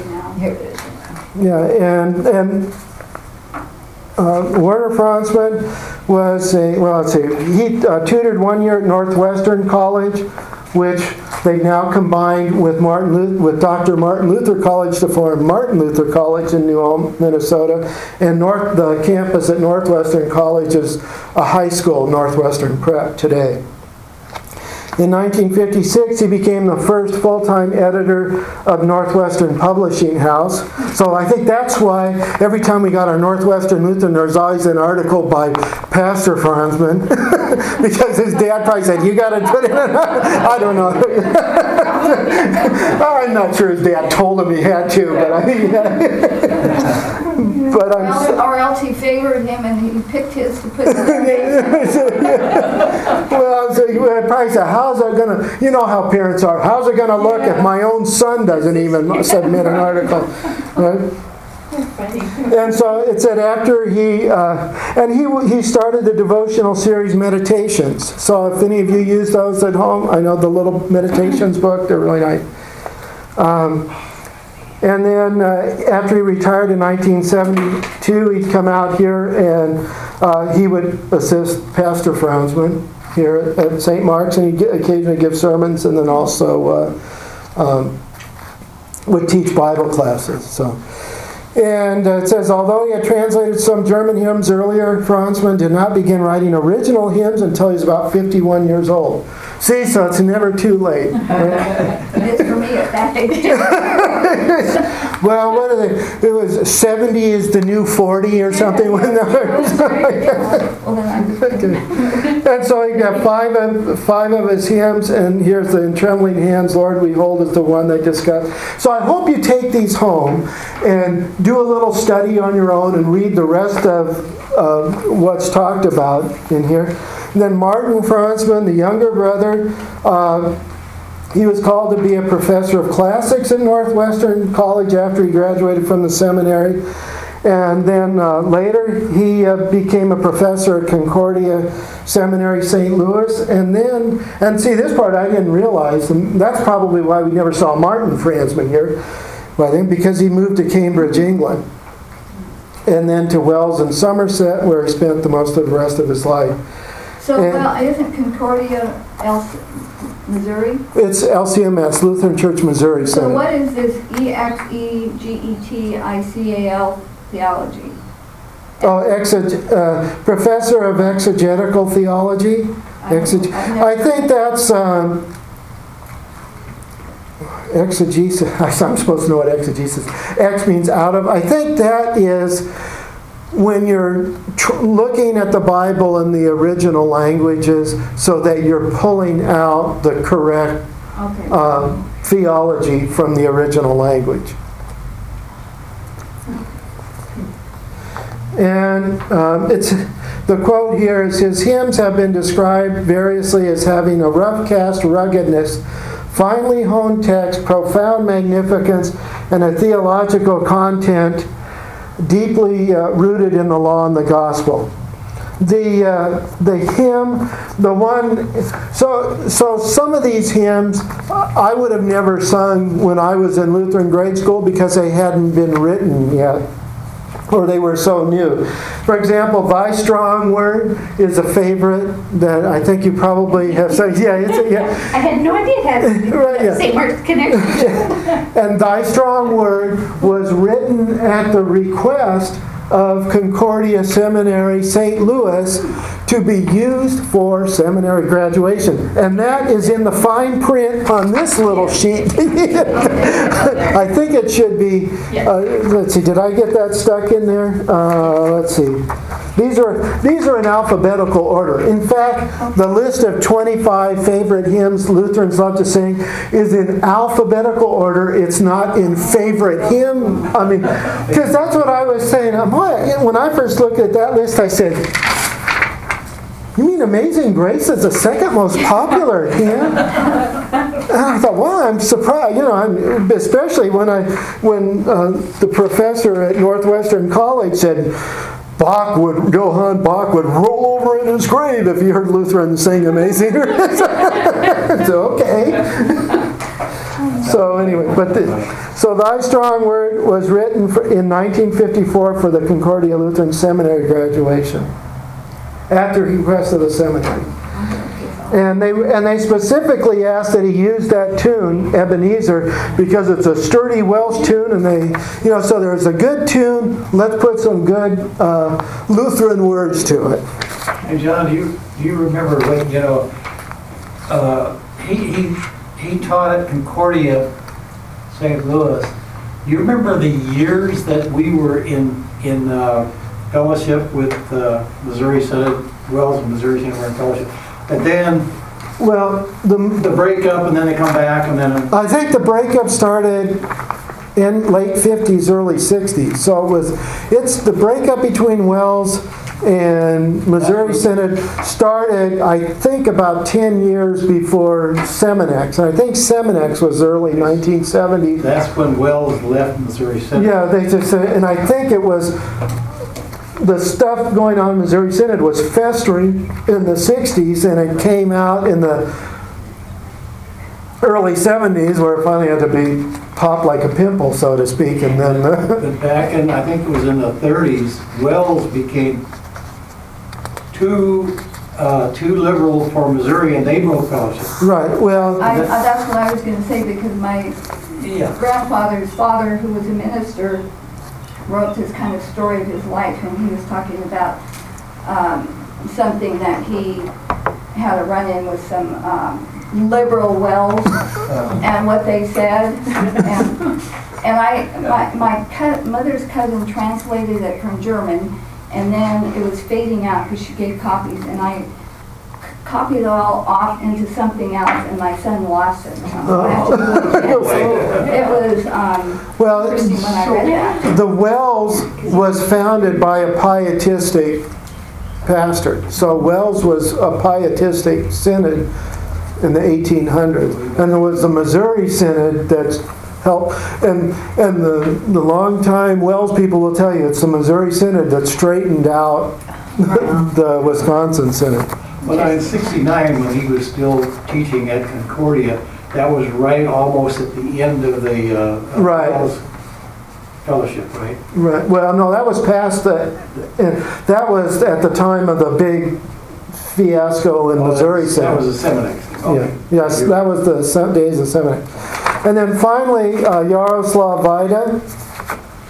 yeah, and and uh, Werner Franzmann was a well, let's see, he uh, tutored one year at Northwestern College, which they now combined with Martin Luther, with Doctor Martin Luther College to form Martin Luther College in New Ulm, Minnesota. And North, the campus at Northwestern College is a high school, Northwestern Prep, today. In nineteen fifty-six, he became the first full-time editor of Northwestern Publishing House. So I think that's why every time we got our Northwestern Lutheran, there's always an article by Pastor Franzmann, because his dad probably said, "You got to put it in." I don't know. I'm not sure his dad told him he had to, but I think. Yeah. But I'm. Well, or else he favored him and he picked his to put in there. Well, so he would probably say, how's it going to, you know how parents are, how's it going to look if my own son doesn't even submit an article? Right? And so it said after he, uh, and he he started the devotional series Meditations. So if any of you use those at home, I know the little Meditations book, they're really nice. Um, And then uh, after he retired in nineteen seventy-two, he'd come out here and uh, he would assist Pastor Franzmann here at Saint Mark's, and he'd occasionally give sermons, and then also uh, um, would teach Bible classes. So, and uh, it says, although he had translated some German hymns earlier, Franzmann did not begin writing original hymns until he was about fifty-one years old. See, so it's never too late. Right? It is for me at that age. Well, what are they? It was seventy is the new forty or something. When Well, then I'm okay. And so he got five of five of his hymns, and here's the "In Trembling Hands, Lord, We Hold" is the one they discussed. So I hope you take these home and do a little study on your own and read the rest of uh, what's talked about in here. And then Martin Franzmann, the younger brother, uh, he was called to be a professor of classics at Northwestern College after he graduated from the seminary. And then uh, later he uh, became a professor at Concordia Seminary, Saint Louis. And then, and see, this part I didn't realize, and that's probably why we never saw Martin Franzmann here, I think, because he moved to Cambridge, England. And then to Wells in Somerset, where he spent the most of the rest of his life. So, And- well, isn't Concordia else Missouri? It's L C M S, Lutheran Church Missouri So Center. what is this E X E G E T I C A L theology? Oh, exeg- uh, Professor of Exegetical Theology. Exeg- I think that's um, exegesis. I'm supposed to know what exegesis is. Ex means out of. I think that is when you're tr- looking at the Bible in the original languages so that you're pulling out the correct Okay. uh, theology from the original language. And um, it's the quote here is, his hymns have been described variously as having a rough cast ruggedness, finely honed text, profound magnificence, and a theological content deeply uh, rooted in the law and the gospel. The uh, the hymn, the one, so so some of these hymns I would have never sung when I was in Lutheran grade school because they hadn't been written yet, or they were so new. For example, "Thy Strong Word" is a favorite that I think you probably have sung. Yeah, it's a, yeah. I had no idea it had Right, yeah. the same word connection. And "Thy Strong Word" was written at the request of Concordia Seminary, Saint Louis, to be used for seminary graduation. And that is in the fine print on this little sheet. I think it should be, uh, let's see, did I get that stuck in there? Uh, let's see. These are these are in alphabetical order. In fact, the list of twenty-five favorite hymns Lutherans love to sing is in alphabetical order. It's not in favorite hymn. I mean, because that's what I was saying. When I first looked at that list, I said, "You mean Amazing Grace is the second most popular hymn?" And I thought, well, I'm surprised. You know, I'm, especially when I when uh, the professor at Northwestern College said, Bach would, Johann Bach would roll over in his grave if he heard Lutherans sing Amazing Grace. So, okay. So anyway, but the, so "Thy Strong Word" was written for, in nineteen fifty-four for the Concordia Lutheran Seminary graduation, after he requested the seminary. And they and they specifically asked that he use that tune, Ebenezer, because it's a sturdy Welsh tune, and they, you know, so there's a good tune. Let's put some good uh, Lutheran words to it. Hey John, do you do you remember when you know uh, he he he taught at Concordia, Saint Louis? Do you remember the years that we were in in uh, fellowship with uh, Missouri Synod, Wells and Missouri Synod were in fellowship? And then, well, the the breakup, and then they come back, and then I think the breakup started in late fifties, early sixties. So it was, it's the breakup between Wells and Missouri Synod started, I think, about ten years before Seminex. And I think Seminex was early nineteen seventies. that's when Wells left Missouri Synod. Yeah, they just, and I think it was, the stuff going on in Missouri Synod was festering in the sixties, and it came out in the early seventies, where it finally had to be popped like a pimple, so to speak, and then... Uh, But back in, I think it was in the thirties, Wells became too uh, too liberal for Missouri, and they broke fellowship. right, well... I, I, that's what I was going to say, because my Yeah. grandfather's father, who was a minister, wrote this kind of story of his life, and he was talking about um, something that he had a run-in with some um, liberal Wells and what they said. And, and I, my, my co- mother's cousin translated it from German, and then it was fading out because she gave copies, and I copied it all off into something else, and my son lost it. So I have to do it again. It was um, Well, interesting when I read that. the Wells was founded by a pietistic pastor. So Wells was a pietistic synod in the eighteen hundreds. And there was the Missouri Synod that's helped. And and the, the longtime Wells people will tell you it's the Missouri Synod that straightened out the Wisconsin Synod. But in sixty-nine, when he was still teaching at Concordia, that was right almost at the end of the uh, Right. Wells fellowship, right? Right. Well, no, that was past the. And that was at the time of the big fiasco in Oh, Missouri that's- Synod. That was a Seminex. Okay. Yeah. Yes, that was the se- days of Seminary. And then finally, uh, Yaroslav Vaida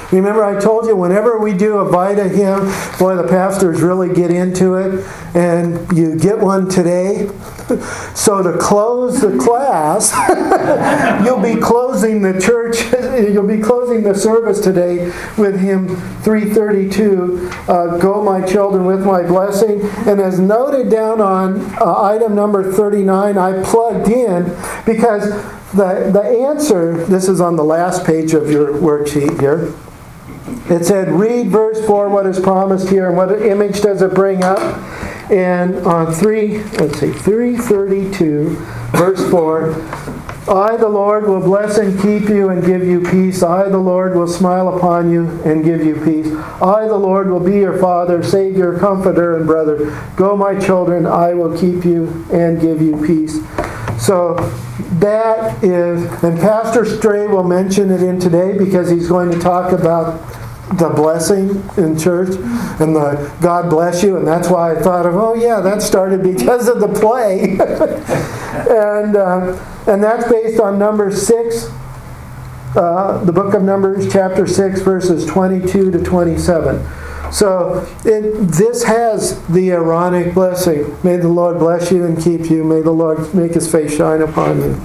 Remember I told you whenever we do a Vita hymn, boy, the pastors really get into it, and you get one today. So to close the class, you'll be closing the church, you'll be closing the service today with hymn three thirty-two, uh, Go My Children with My Blessing. And as noted down on uh, item number thirty-nine, I plugged in because the, the answer, this is on the last page of your worksheet here. It said, read verse four, what is promised here, and what image does it bring up? And on three, let's see, three thirty-two, verse four, I, the Lord, will bless and keep you and give you peace. I, the Lord, will smile upon you and give you peace. I, the Lord, will be your Father, Savior, Comforter, and Brother. Go, my children, I will keep you and give you peace. So that is, and Pastor Stray will mention it in today because he's going to talk about the blessing in church and the God bless you, and that's why I thought of, oh yeah, that started because of the play. and uh, and that's based on Numbers six, uh, the book of Numbers, chapter six, verses twenty-two to twenty-seven. So it, this has the Aaronic blessing. May the Lord bless you and keep you. May the Lord make His face shine upon you.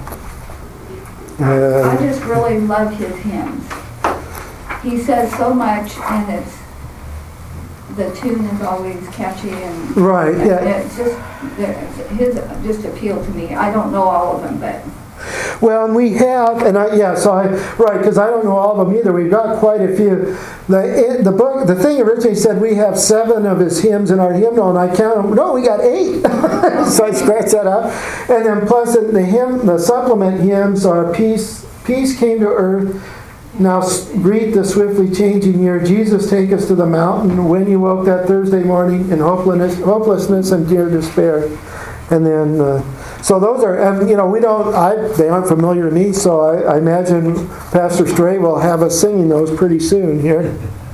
Uh, I just really love his hymns. He says so much, and it's the tune is always catchy, and right, and yeah. it's just his just appeal to me. I don't know all of them, but well, and we have, and I yeah, so I right because I don't know all of them either. We've got quite a few. The the book, the thing originally said we have seven of his hymns in our hymnal, and I count them. No, we got eight. So I scratched that out, and then plus the hymn, the supplement hymns are peace. Peace came to earth. Now greet the swiftly changing year. Jesus, take us to the mountain. When you woke that Thursday morning in hopelessness, hopelessness and dear despair. And then, uh, so those are, and you know, we don't, I, they aren't familiar to me, so I, I imagine Pastor Stray will have us singing those pretty soon here.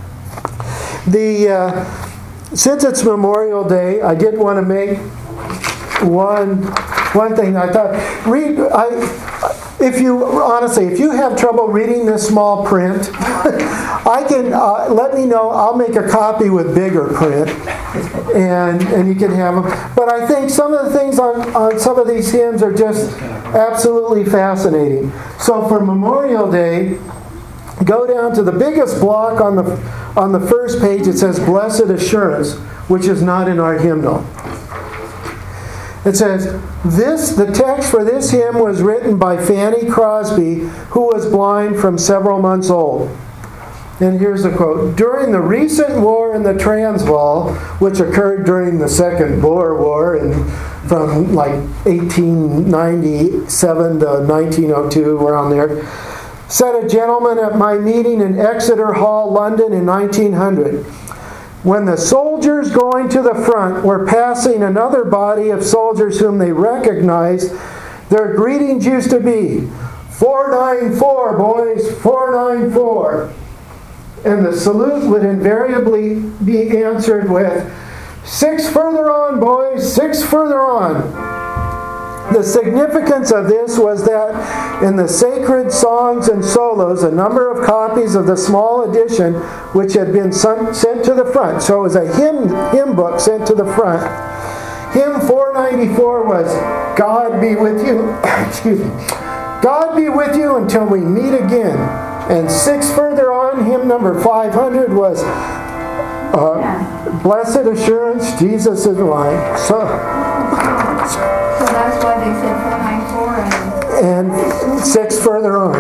The, uh, since it's Memorial Day, I did want to make one, one thing. I thought, read, I, if you, honestly, if you have trouble reading this small print, I can, uh, let me know, I'll make a copy with bigger print, and and you can have them. But I think some of the things on, on some of these hymns are just absolutely fascinating. So for Memorial Day, go down to the biggest block on the, on the first page, it says Blessed Assurance, which is not in our hymnal. It says, this, the text for this hymn was written by Fanny Crosby, who was blind from several months old. And here's the quote. During the recent war in the Transvaal, which occurred during the Second Boer War in, from like eighteen ninety-seven to nineteen oh two, around there, said a gentleman at my meeting in Exeter Hall, London in nineteen hundred. When the soldiers going to the front were passing another body of soldiers whom they recognized, their greetings used to be, four nine four, boys, four nine four. And the salute would invariably be answered with, six further on, boys, six further on. The significance of this was that in the sacred songs and solos, a number of copies of the small edition which had been sent to the front. So it was a hymn, hymn book sent to the front. Hymn four ninety-four was, God be with you. Excuse me. God be with you until we meet again. And six further on, hymn number five hundred was, uh, Blessed Assurance, Jesus is mine. So, so that's why they said four nine four and... and six further on.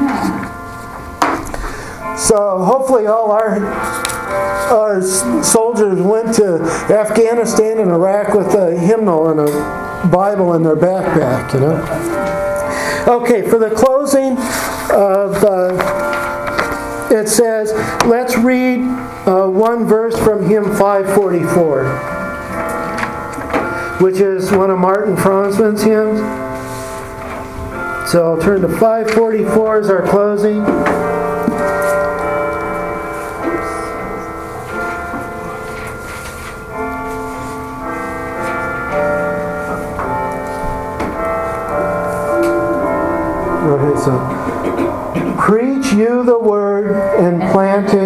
So hopefully all our our soldiers went to Afghanistan and Iraq with a hymnal and a Bible in their backpack, you know. Okay, for the closing of, uh, it says, let's read uh, one verse from hymn five forty-four, which is one of Martin Franzman's hymns. So I'll turn to five forty-four as our closing. Okay, so preach you the word and plant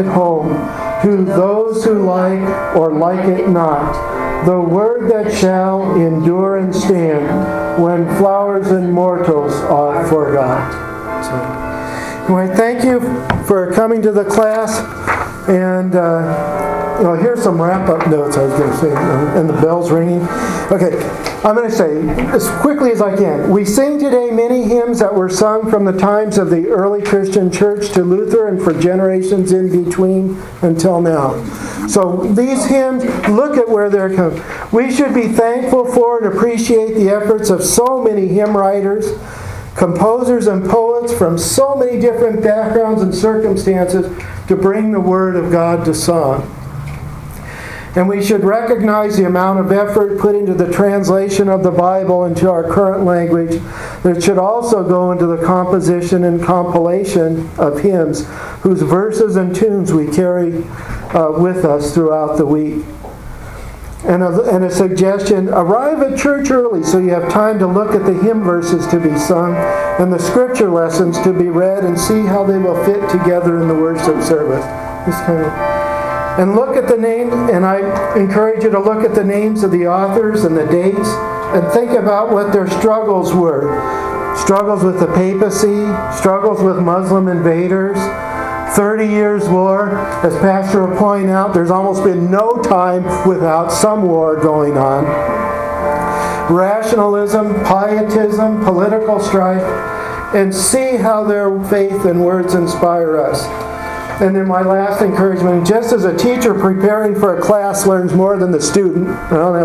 like it not, the word that shall endure and stand when flowers and mortals are forgot. So, anyway, thank you for coming to the class. And uh, you know, here's some wrap-up notes I was going to say, and the bell's ringing. Okay, I'm going to say as quickly as I can. We sing today many hymns that were sung from the times of the early Christian church to Luther and for generations in between until now. So these hymns, look at where they're coming. We should be thankful for and appreciate the efforts of so many hymn writers, composers and poets from so many different backgrounds and circumstances to bring the Word of God to song. And we should recognize the amount of effort put into the translation of the Bible into our current language that should also go into the composition and compilation of hymns whose verses and tunes we carry uh, with us throughout the week. And a, and a suggestion, arrive at church early so you have time to look at the hymn verses to be sung and the scripture lessons to be read and see how they will fit together in the worship service. Just kind of, and look at the name, and I encourage you to look at the names of the authors and the dates and think about what their struggles were. Struggles with the papacy, struggles with Muslim invaders, thirty years war. As Pastor will point out, there's almost been no time without some war going on. Rationalism, pietism, political strife, and see how their faith and words inspire us. And then my last encouragement, just as a teacher preparing for a class learns more than the student, I don't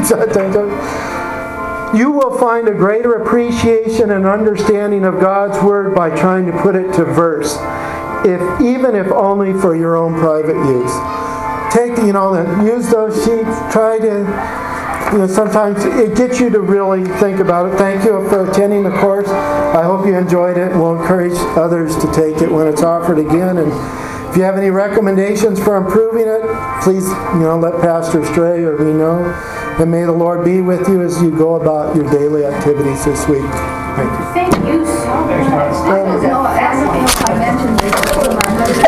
have, you will find a greater appreciation and understanding of God's Word by trying to put it to verse. If even if only for your own private use. Take, you know, use those sheets, try to, you know, sometimes it gets you to really think about it. Thank you for attending the course. I hope you enjoyed it. We'll encourage others to take it when it's offered again. And if you have any recommendations for improving it, please, you know, let Pastor Stray or me know. And may the Lord be with you as you go about your daily activities this week. Thank you. Thank you so much. That was fascinating.